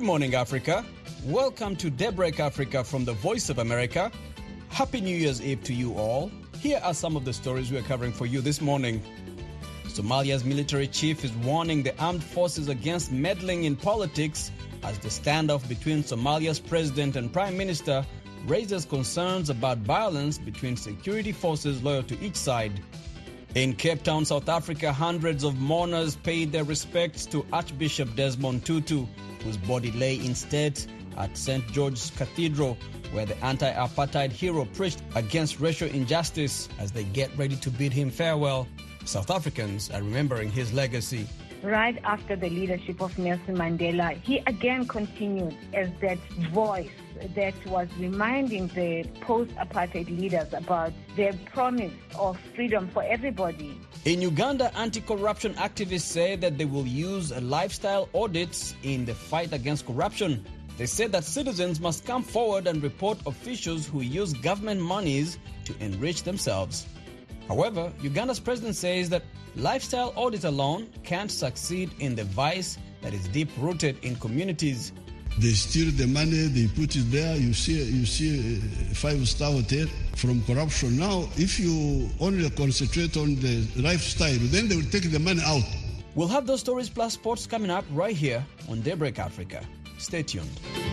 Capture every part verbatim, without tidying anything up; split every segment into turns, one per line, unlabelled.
morning, Africa. Welcome to Daybreak Africa from the Voice of America. Happy New Year's Eve to you all. Here are some of the stories we are covering for you this morning. Somalia's military chief is warning the armed forces against meddling in politics as the standoff between Somalia's president and prime minister raises concerns about violence between security forces loyal to each side. In Cape Town, South Africa, hundreds of mourners paid their respects to Archbishop Desmond Tutu, whose body lay instead at Saint George's Cathedral, where the anti-apartheid hero preached against racial injustice as they get ready to bid him farewell. South Africans are remembering his legacy.
Right after the leadership of Nelson Mandela, he again continued as that voice that was reminding the post-apartheid leaders about their promise of freedom for everybody.
In Uganda, anti-corruption activists say that they will use lifestyle audits in the fight against corruption. They said that citizens must come forward and report officials who use government monies to enrich themselves. However, Uganda's president says that lifestyle audits alone can't succeed in the vice that is deep-rooted in communities.
They steal the money, they put it there. You see, you see a five-star hotel from corruption. Now, if you only concentrate on the lifestyle, then they will take the money out.
We'll have those stories plus sports coming up right here on Daybreak Africa. Stay tuned.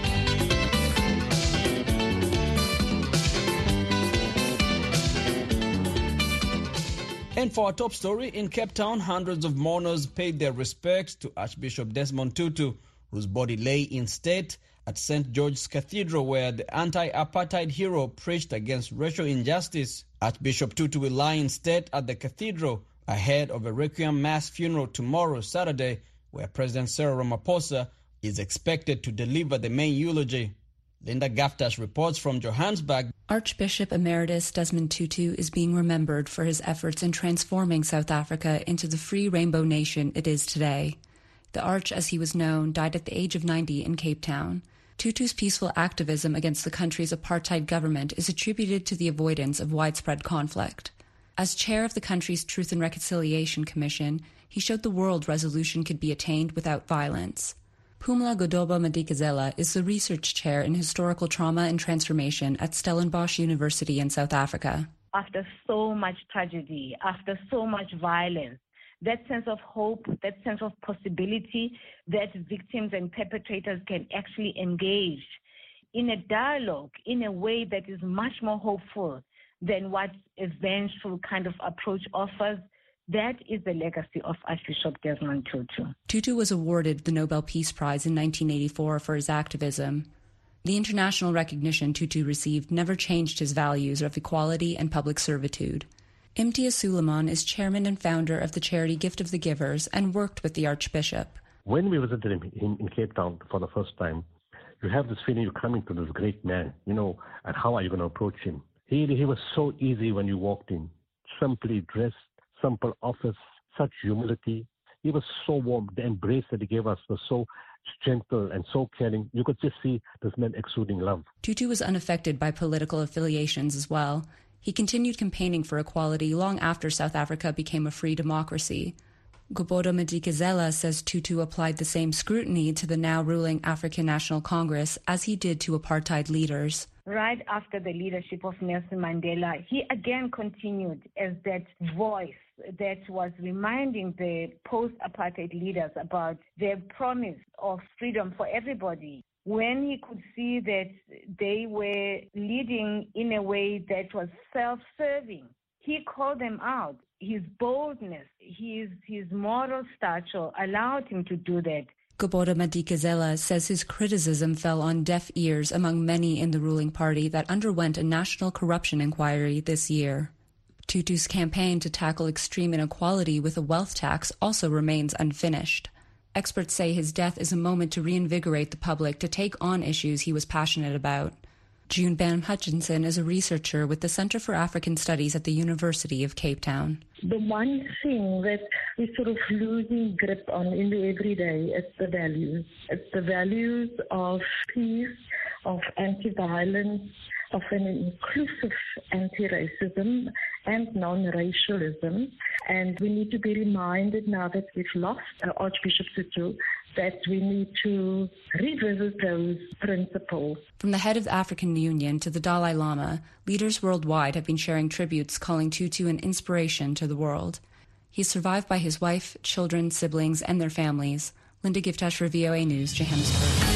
And for our top story, in Cape Town, hundreds of mourners paid their respects to Archbishop Desmond Tutu, whose body lay in state at Saint George's Cathedral, where the anti-apartheid hero preached against racial injustice. Archbishop Tutu will lie in state at the cathedral ahead of a requiem mass funeral tomorrow, Saturday, where President Cyril Ramaphosa is expected to deliver the main eulogy. Linda Gaftas reports from Johannesburg.
Archbishop Emeritus Desmond Tutu is being remembered for his efforts in transforming South Africa into the free rainbow nation it is today. The Arch, as he was known, died at the age of ninety in Cape Town. Tutu's peaceful activism against the country's apartheid government is attributed to the avoidance of widespread conflict. As chair of the country's Truth and Reconciliation Commission, he showed the world resolution could be attained without violence. Phumla Godoba-Madikizela is the research chair in historical trauma and transformation at Stellenbosch University in South Africa.
After so much tragedy, after so much violence, that sense of hope, that sense of possibility that victims and perpetrators can actually engage in a dialogue in a way that is much more hopeful than what a vengeful kind of approach offers. That is the legacy of Archbishop Desmond Tutu.
Tutu was awarded the Nobel Peace Prize in nineteen eighty-four for his activism. The international recognition Tutu received never changed his values of equality and public servitude. Imtiaz Suleiman is chairman and founder of the charity Gift of the Givers and worked with the Archbishop.
When we visited him in, in Cape Town for the first time, you have this feeling you're coming to this great man, you know, and how are you going to approach him? He, he was so easy when you walked in, simply dressed, simple office, such humility. He was so warm. The embrace that he gave us was so gentle and so caring. You could just see this man exuding love.
Tutu was unaffected by political affiliations as well. He continued campaigning for equality long after South Africa became a free democracy. Gobodo-Madikizela says Tutu applied the same scrutiny to the now ruling African National Congress as he did to apartheid leaders.
Right after the leadership of Nelson Mandela, he again continued as that voice that was reminding the post-apartheid leaders about their promise of freedom for everybody. When he could see that they were leading in a way that was self-serving, he called them out. His boldness, his, his moral stature allowed him to do that.
Gobodo-Madikizela says his criticism fell on deaf ears among many in the ruling party that underwent a national corruption inquiry this year. Tutu's campaign to tackle extreme inequality with a wealth tax also remains unfinished. Experts say his death is a moment to reinvigorate the public to take on issues he was passionate about. June Bam Hutchinson is a researcher with the Center for African Studies at the University of Cape Town.
The one thing that we're sort of losing grip on in the everyday is the values. It's the values of peace, of anti-violence, of an inclusive anti-racism and non-racialism. And we need to be reminded now that we've lost uh, Archbishop Tutu that we need to revisit those principles.
From the head of the African Union to the Dalai Lama, leaders worldwide have been sharing tributes calling Tutu an inspiration to the world. He's survived by his wife, children, siblings, and their families. Linda Giftash for V O A News, Johannesburg.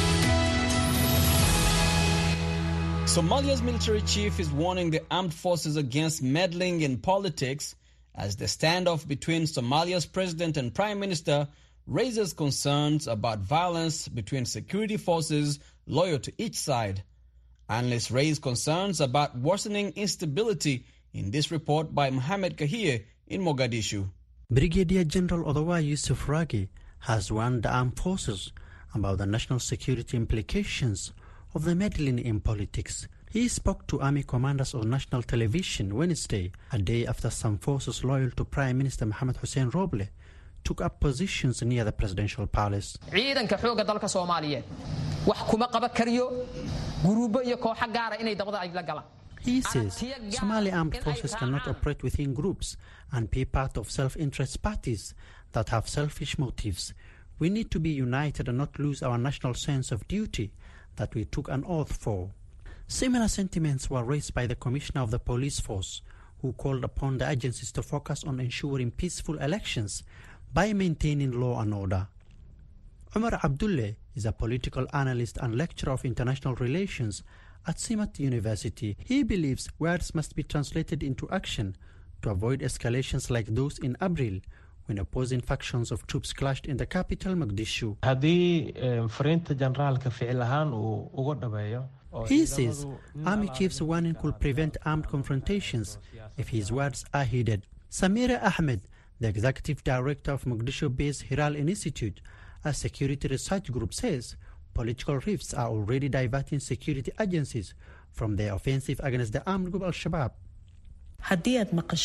Somalia's military chief is warning the armed forces against meddling in politics as the standoff between Somalia's president and prime minister raises concerns about violence between security forces loyal to each side. Analysts raise concerns about worsening instability in this report by Mohamed Kahir in Mogadishu.
Brigadier General Odawa Yusuf Ragi has warned the armed forces about the national security implications of the meddling in politics. He spoke to army commanders on national television Wednesday, a day after some forces loyal to Prime Minister Mohamed Hussein Roble took up positions near the presidential palace.
ciidanka xooga dalka Soomaaliyeed wax kuma qaban kariyo guruubo iyo kooxo gaar ah inay dabada ay la galaan.
He says Somali armed forces cannot operate within groups and be part of self-interest parties that have selfish motives. We need to be united and not lose our national sense of duty that we took an oath for. Similar sentiments were raised by the Commissioner of the Police Force, who called upon the agencies to focus on ensuring peaceful elections by maintaining law and order. Umar Abdulle is a political analyst and lecturer of international relations at Simat University. He believes words must be translated into action to avoid escalations like those in April, when opposing factions of troops clashed in the capital, Mogadishu. He says army chiefs' warning could prevent armed confrontations if his words are heeded. Samira Ahmed, the executive director of Mogadishu-based Hiral Institute, a security research group, says political rifts are already diverting security agencies from their offensive against the armed group Al-Shabaab.
She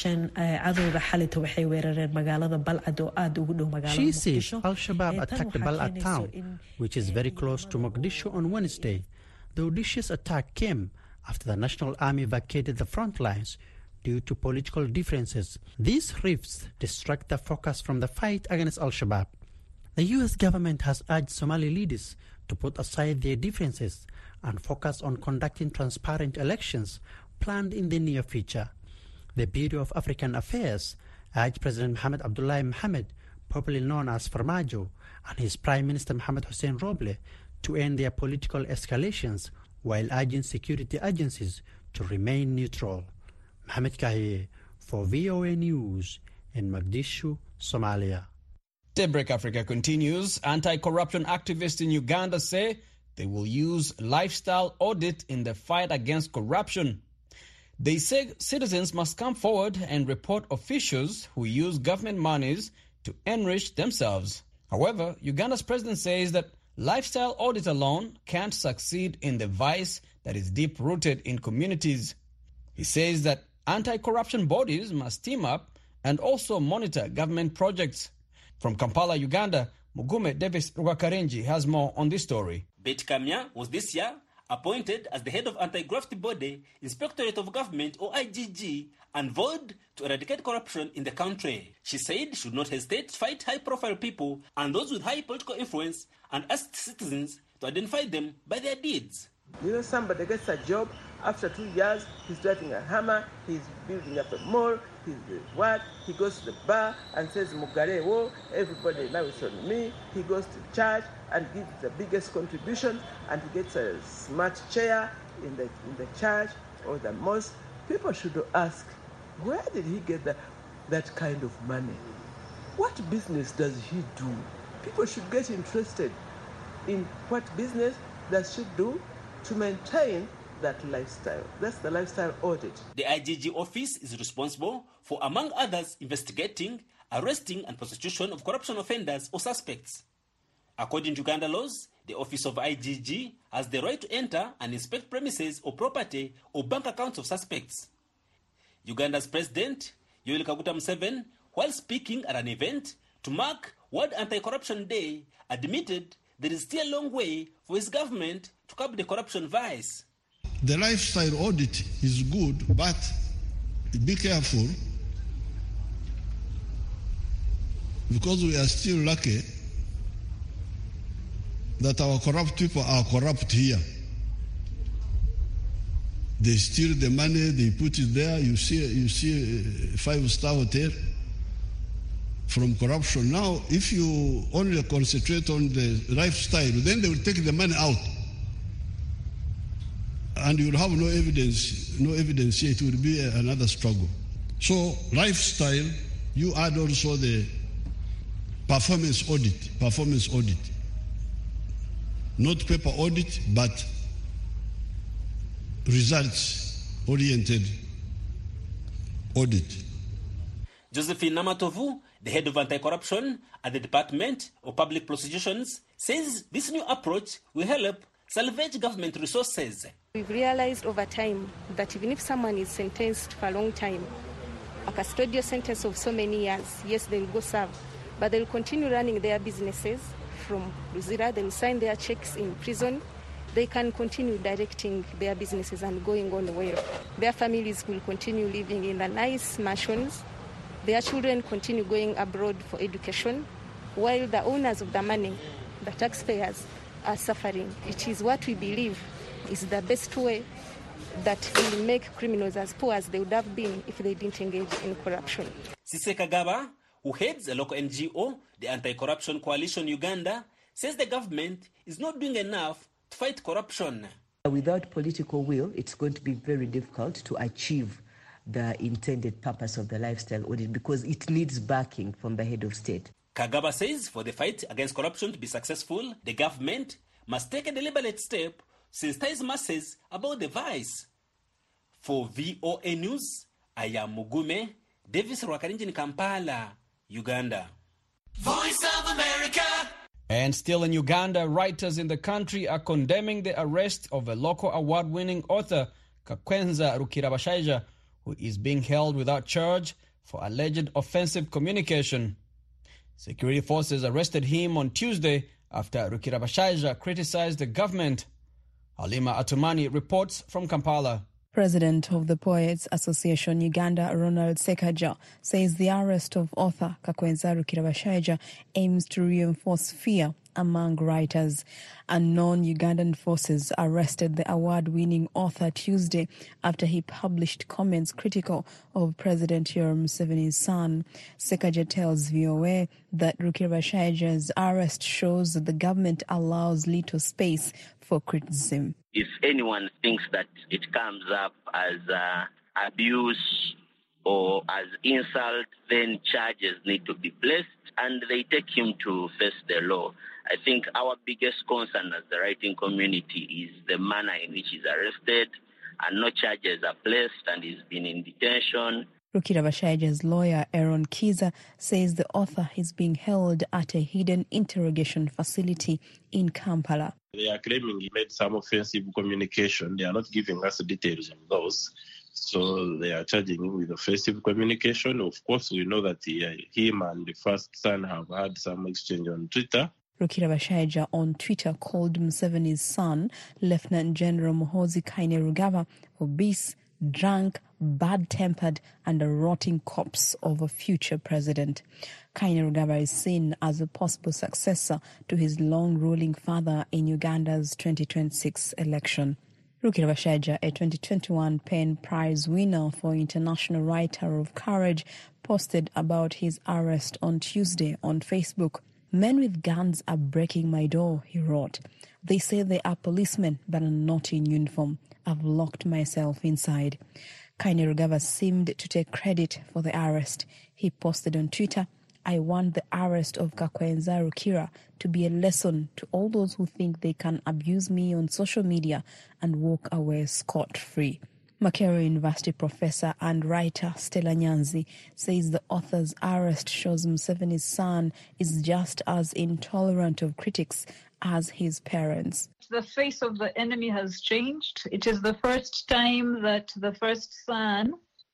says Al-Shabaab attacked Balad town, which is very close to Mogadishu, on Wednesday. The audacious attack came after the National Army vacated the front lines due to political differences. These rifts distract the focus from the fight against Al-Shabaab. The U S government has urged Somali leaders to put aside their differences and focus on conducting transparent elections planned in the near future. The Bureau of African Affairs urged President Mohamed Abdullahi Mohamed, popularly known as Farmajo, and his Prime Minister Mohamed Hussein Roble to end their political escalations while urging security agencies to remain neutral. Mohamed Kahir for V O A News in Mogadishu, Somalia.
Daybreak Africa continues. Anti-corruption activists in Uganda say they will use lifestyle audit in the fight against corruption. They say citizens must come forward and report officials who use government monies to enrich themselves. However, Uganda's president says that lifestyle audit alone can't succeed in the vice that is deep-rooted in communities. He says that anti-corruption bodies must team up and also monitor government projects. From Kampala, Uganda, Mugume Davis Rwakarenji has more on this story.
Betty Kamya was this year appointed as the head of anti-graft body, Inspectorate of Government or I G G, and vowed to eradicate corruption in the country. She said she should not hesitate to fight high-profile people and those with high political influence and asked citizens to identify them by their deeds.
You know, somebody gets a job, after two years, he's driving a Hammer, he's building up a mall, he's what? He goes to the bar and says, Mugarewo, everybody now is on me. He goes to church and gives the biggest contribution, and he gets a smart chair in the in the church or the mosque. People should ask, where did he get that, that kind of money? What business does he do? People should get interested in what business they should do to maintain that lifestyle. That's the lifestyle audit.
The I G G office is responsible for, among others, investigating, arresting and prosecution of corruption offenders or suspects. According to Uganda laws, the office of I G G has the right to enter and inspect premises or property or bank accounts of suspects. Uganda's president, Yoweri Kaguta Museveni, while speaking at an event to mark World Anti-Corruption Day, admitted there is still a long way for his government to curb the corruption vice.
The lifestyle audit is good, but be careful, because we are still lucky that our corrupt people are corrupt here. They steal the money, they put it there. You see, you see a five-star hotel from corruption. Now, if you only concentrate on the lifestyle, then they will take the money out. And you will have no evidence, no evidence here. It will be another struggle. So, lifestyle, you add also the performance audit, performance audit. Not paper audit, but results-oriented audit.
Josephine Namatovu, the head of anti-corruption at the Department of Public Prosecutions, says this new approach will help salvage government resources.
We've realized over time that even if someone is sentenced for a long time, a custodial sentence of so many years, yes, they will go serve, but they will continue running their businesses from Luzira, they will sign their checks in prison, they can continue directing their businesses and going on well. Their families will continue living in the nice mansions, their children continue going abroad for education, while the owners of the money, the taxpayers, are suffering. It is what we believe is the best way that will make criminals as poor as they would have been if they didn't engage in corruption.
Sise Kagaba, who heads a local N G O, the Anti-Corruption Coalition Uganda, says the government is not doing enough to fight corruption.
Without political will, it's going to be very difficult to achieve the intended purpose of the lifestyle audit because it needs backing from the head of state.
Kagaba says for the fight against corruption to be successful, the government must take a deliberate step to sensitize masses about the vice. For V O A News, I am Mugume, Davis Rwakarinji in Kampala, Uganda.
Voice of America. And still in Uganda, writers in the country are condemning the arrest of a local award-winning author, Kakwenza Rukirabashaija, who is being held without charge for alleged offensive communication. Security forces arrested him on Tuesday after Rukirabashaija criticized the government. Halima Atumani reports from Kampala.
President of the Poets Association Uganda, Ronald Sekaja, says the arrest of author Kakwenza Rukirabashaija aims to reinforce fear among writers. Unknown Ugandan forces arrested the award-winning author Tuesday after he published comments critical of President Yoweri Museveni's son. Sekaja tells V O A that Rukirabashaija's arrest shows that the government allows little space for criticism.
If anyone thinks that it comes up as uh, abuse or as insult, then charges need to be placed and they take him to face the law. I think our biggest concern as the writing community is the manner in which he's arrested and no charges are placed and he's been in detention.
Rukirabashaija's lawyer, Aaron Kiza, says the author is being held at a hidden interrogation facility in Kampala.
They are claiming he made some offensive communication. They are not giving us the details of those. So they are charging him with offensive communication. Of course, we know that he, him and the first son have had some exchange on Twitter.
Rukirabashaija on Twitter called Museveni's son, Lieutenant General Muhoozi Kainerugaba, obese, drunk, bad-tempered, and a rotting corpse of a future president. Kainerugaba is seen as a possible successor to his long-ruling father in Uganda's twenty twenty-six election. Rukirabashaija, a twenty twenty-one PEN Prize winner for International Writer of Courage, posted about his arrest on Tuesday on Facebook. Men with guns are breaking my door, he wrote. They say they are policemen but are not in uniform. I've locked myself inside. Kainerugaba seemed to take credit for the arrest. He posted on Twitter, I want the arrest of Kakwenza Rukira to be a lesson to all those who think they can abuse me on social media and walk away scot-free. Makerere University professor and writer Stella Nyanzi says the author's arrest shows Museveni's son is just as intolerant of critics as his parents.
The face of the enemy has changed. It is the first time that the first son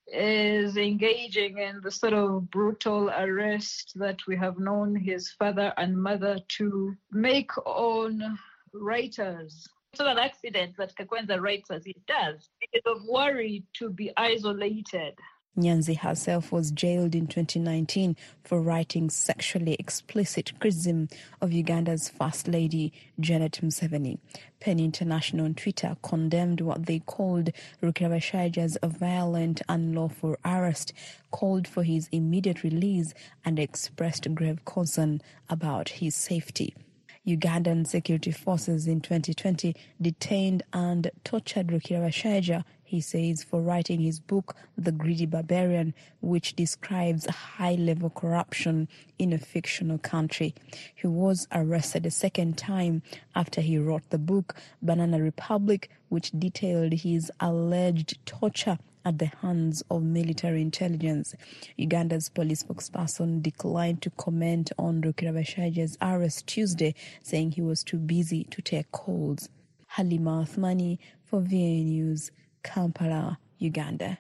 is engaging in the sort of brutal arrest that we have known his father and mother to make on writers. It's not an accident that Kakwenza writes as he does. It is of worry to be isolated.
Nyanzi herself was jailed in twenty nineteen for writing sexually explicit criticism of Uganda's First Lady, Janet Museveni. Penny International on Twitter condemned what they called Rukirabashaja's violent, unlawful arrest, called for his immediate release, and expressed grave concern about his safety. Ugandan security forces in twenty twenty detained and tortured Rukirabashaja, he says, for writing his book, The Greedy Barbarian, which describes high-level corruption in a fictional country. He was arrested a second time after he wrote the book, Banana Republic, which detailed his alleged torture at the hands of military intelligence. Uganda's police spokesperson declined to comment on Rukirabashaja's arrest Tuesday, saying he was too busy to take calls. Halima Athmani for V A News, Kampala, Uganda.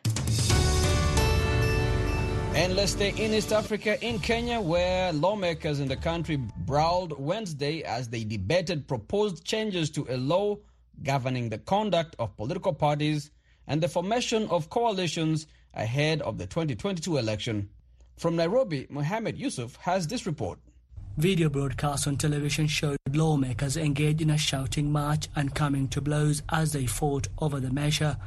And let's stay in East Africa, in Kenya, where lawmakers in the country brawled Wednesday as they debated proposed changes to a law governing the conduct of political parties and the formation of coalitions ahead of the twenty twenty-two election. From Nairobi, Mohammed Yusuf has this report.
Video broadcasts on television showed lawmakers engaged in a shouting match and coming to blows as they fought over the measure.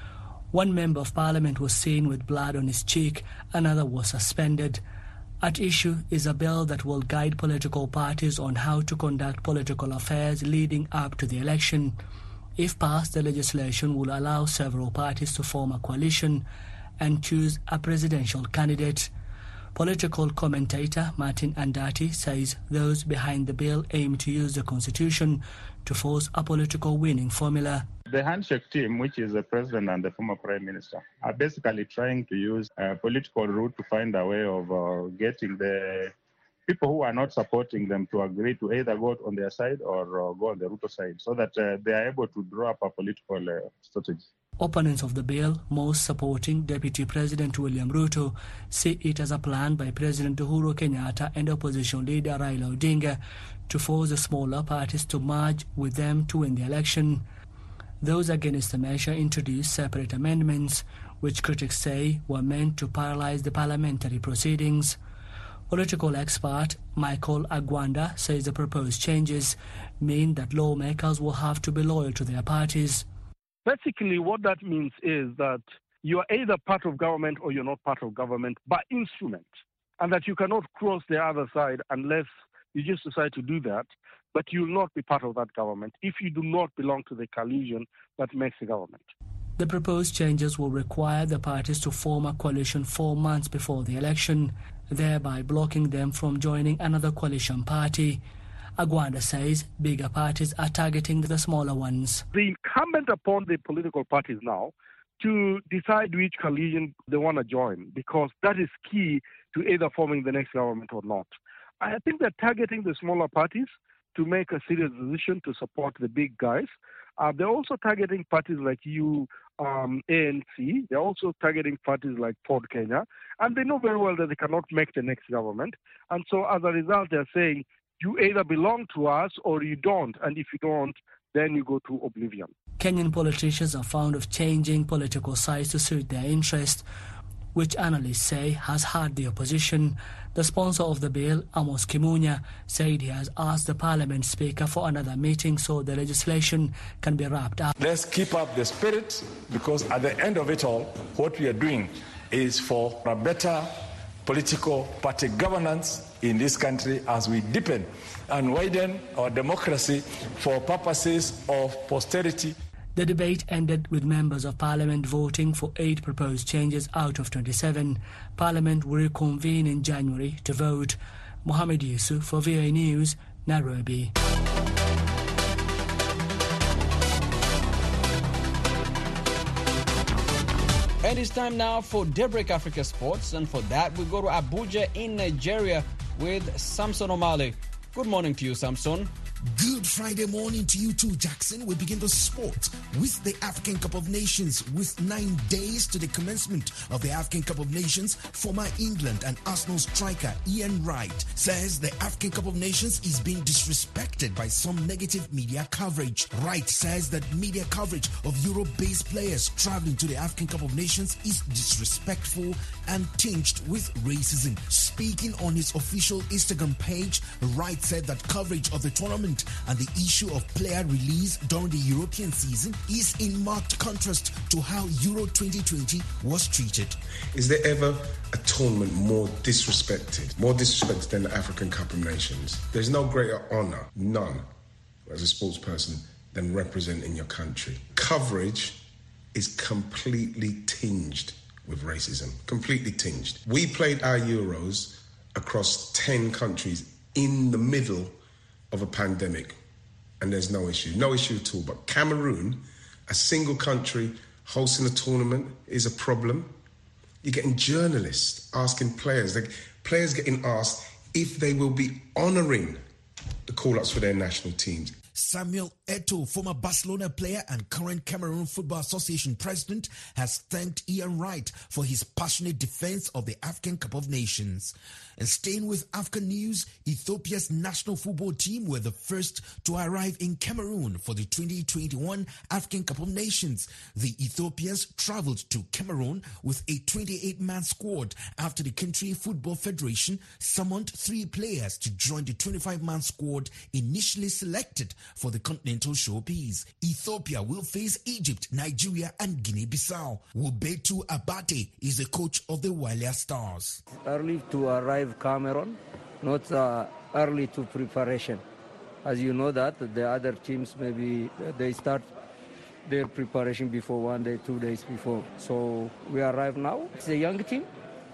One member of parliament was seen with blood on his cheek, another was suspended. At issue is a bill that will guide political parties on how to conduct political affairs leading up to the election. If passed, the legislation will allow several parties to form a coalition and choose a presidential candidate. Political commentator Martin Andati says those behind the bill aim to use the constitution to force a political winning formula.
The handshake team, which is the president and the former prime minister, are basically trying to use a political route to find a way of uh, getting the people who are not supporting them to agree to either go on their side or uh, go on the Ruto side, so that uh, they are able to draw up a political uh, strategy.
Opponents of the bill, most supporting Deputy President William Ruto, see it as a plan by President Uhuru Kenyatta and opposition leader Raila Odinga to force the smaller parties to merge with them to win the election. Those against the measure introduced separate amendments, which critics say were meant to paralyze the parliamentary proceedings. Political expert Michael Agwanda says the proposed changes mean that lawmakers will have to be loyal to their parties.
Basically, what that means is that you are either part of government or you're not part of government by instrument, and that you cannot cross the other side unless you just decide to do that, but you will not be part of that government if you do not belong to the coalition that makes the government.
The proposed changes will require the parties to form a coalition four months before the election, thereby blocking them from joining another coalition party. Agwanda says bigger parties are targeting the smaller ones.
The incumbent upon the political parties now to decide which coalition they want to join, because that is key to either forming the next government or not. I think they're targeting the smaller parties to make a serious decision to support the big guys. Uh, they're also targeting parties like you, um, A N C. They're also targeting parties like Ford Kenya. And they know very well that they cannot make the next government. And so as a result, they're saying, you either belong to us or you don't. And if you don't, then you go to oblivion.
Kenyan politicians are fond of changing political sides to suit their interest, which analysts say has hurt the opposition. The sponsor of the bill, Amos Kimunya, said he has asked the Parliament Speaker for another meeting so the legislation can be wrapped up.
Let's keep up the spirit, because at the end of it all, what we are doing is for a better political party governance in this country as we deepen and widen our democracy for purposes of posterity.
The debate ended with members of Parliament voting for eight proposed changes out of twenty-seven. Parliament will reconvene in January to vote. Mohammed Yusuf for V A News, Nairobi.
And it's time now for Daybreak Africa Sports, and for that we go to Abuja in Nigeria with Samson Omale. Good morning to you, Samson.
Good Friday morning to you too, Jackson. We begin the sport with the African Cup of Nations. With nine days to the commencement of the African Cup of Nations, former England and Arsenal striker Ian Wright says the African Cup of Nations is being disrespected by some negative media coverage. Wright says that media coverage of Europe-based players traveling to the African Cup of Nations is disrespectful and tinged with racism. Speaking on his official Instagram page, Wright said that coverage of the tournament and the issue of player release during the European season is in marked contrast to how Euro twenty twenty was treated.
Is there ever a tournament more disrespected, more disrespected than the African Cup of Nations? There's no greater honour, none, as a sports person, than representing your country. Coverage is completely tinged with racism, completely tinged. We played our Euros across ten countries in the middle of a pandemic, and there's no issue, no issue at all. But Cameroon, a single country hosting a tournament, is a problem. You're getting journalists asking players, like players getting asked if they will be honouring the call-ups for their national teams.
Samuel Eto'o, former Barcelona player and current Cameroon Football Association president, has thanked Ian Wright for his passionate defense of the African Cup of Nations. And staying with African news, Ethiopia's national football team were the first to arrive in Cameroon for the twenty twenty-one African Cup of Nations. The Ethiopians traveled to Cameroon with a twenty-eight man squad after the country Football Federation summoned three players to join the twenty-five man squad initially selected for the continental showpiece. Ethiopia will face Egypt, Nigeria and Guinea-Bissau. Wubetu Abate is the coach of the Walia Stars.
Early to arrive Cameroon, not uh, early to preparation. As you know that the other teams, maybe they start their preparation before one day, two days before. So we arrive now. It's a young team.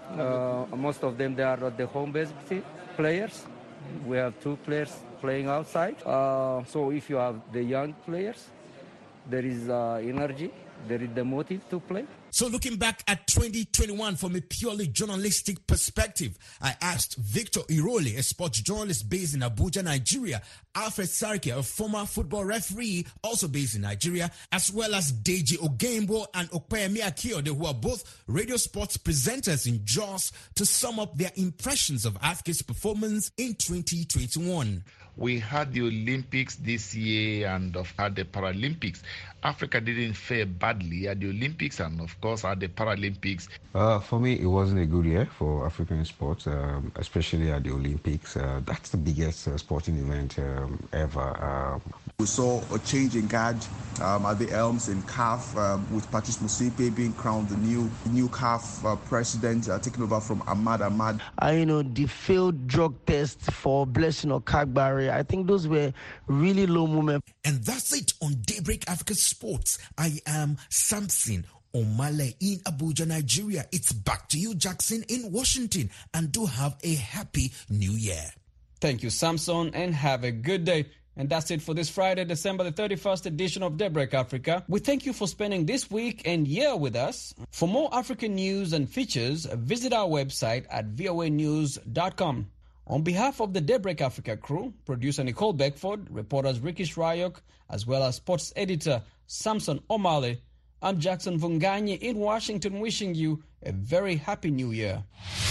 Uh, most of them, they are not the home-based players. We have two players playing outside. Uh, so if you have the young players, there is uh, energy, there is the motive to play.
So looking back at twenty twenty-one from a purely journalistic perspective, I asked Victor Irole, a sports journalist based in Abuja, Nigeria, Alfred Sarki, a former football referee also based in Nigeria, as well as Deji Ogembo and Okpeyemi Akiode, who are both radio sports presenters in Jos, to sum up their impressions of Africa's performance in twenty twenty-one.
We had the Olympics this year and of had the Paralympics. Africa didn't fare badly at the Olympics and of course at the Paralympics.
Uh, for me, it wasn't a good year for African sports, um, especially at the Olympics. Uh, that's the biggest uh, sporting event um, ever. Um,
we saw a change in guard um, at the Elms in C A F um, with Patrice Motsepe being crowned the new new C A F uh, president, uh, taking over from Ahmad Ahmad.
Uh, you know, the failed drug test for Blessing Okagbare, I think those were really low moments.
And that's it on Daybreak Africa Sports. I am Samson Omale in Abuja, Nigeria. It's back to you, Jackson, in Washington. And do have a happy new year.
Thank you, Samson, and have a good day. And that's it for this Friday, December the thirty-first edition of Daybreak Africa. We thank you for spending this week and year with us. For more African news and features, visit our website at v o a news dot com. On behalf of the Daybreak Africa crew, producer Nicole Beckford, reporters Ricky Shrayok, as well as sports editor Samson Omale, I'm Jackson Vunganye in Washington wishing you a very happy new year.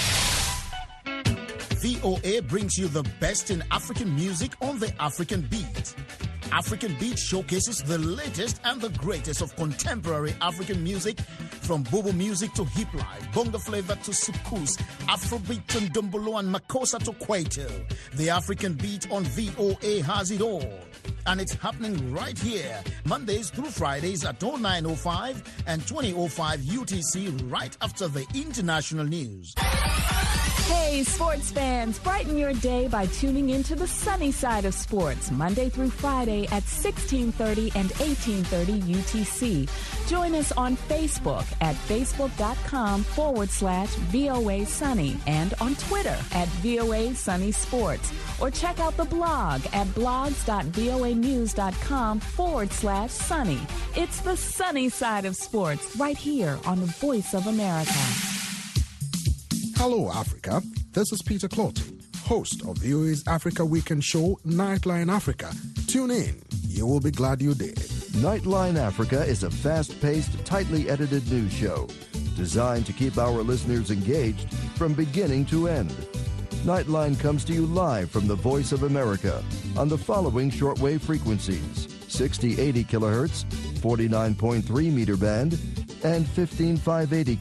V O A brings you the best in African music on the African Beat. African Beat showcases the latest and the greatest of contemporary African music, from bobo music to hip life, bongo flavor to soukous, Afrobeat to ndombolo and makossa to kwaito. The African Beat on V O A has it all. And it's happening right here, Mondays through Fridays at oh nine oh five and twenty oh five U T C, right after the international news.
Hey, sports fans, brighten your day by tuning into the sunny side of sports, Monday through Friday at sixteen thirty and eighteen thirty U T C. Join us on Facebook at facebook.com forward slash VOA Sunny and on Twitter at VOA Sunny Sports. Or check out the blog at blogs.voanews.com forward slash sunny. It's the sunny side of sports right here on the Voice of America.
Hello, Africa. This is Peter Clot.
host of V O A's Africa Weekend show, Nightline Africa. Tune in. You will be glad you did.
Nightline Africa is a fast-paced, tightly edited news show designed to keep our listeners engaged from beginning to end. Nightline comes to you live from the Voice of America on the following shortwave frequencies: sixty eighty kilohertz, forty-nine point three meter band, and fifteen five eighty